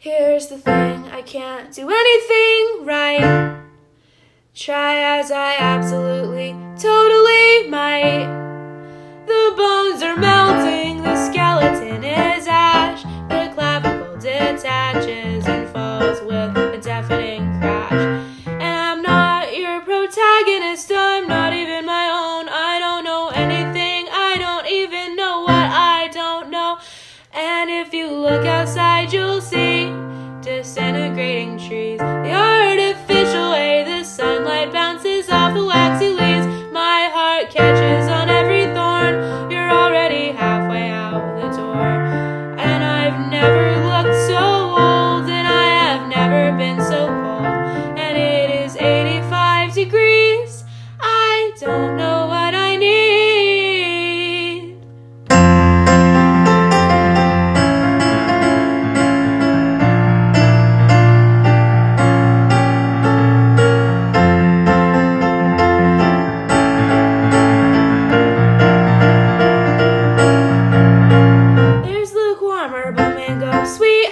Here's the thing, I can't do anything right. Try as I absolutely, totally might. The bones are melting, the skeleton is ash. The clavicle detaches and falls with a deafening crash. And I'm not your protagonist, I'm not even my own. I don't know anything, I don't even know what I don't know. And if you look outside, you'll see disintegrating trees. The artificial way the sunlight bounces off the waxy leaves. My heart catches on every thorn. You're already halfway out the door. And I've never looked so old, and I have never been so cold. And it is 85 degrees. I don't know what I need. Sweet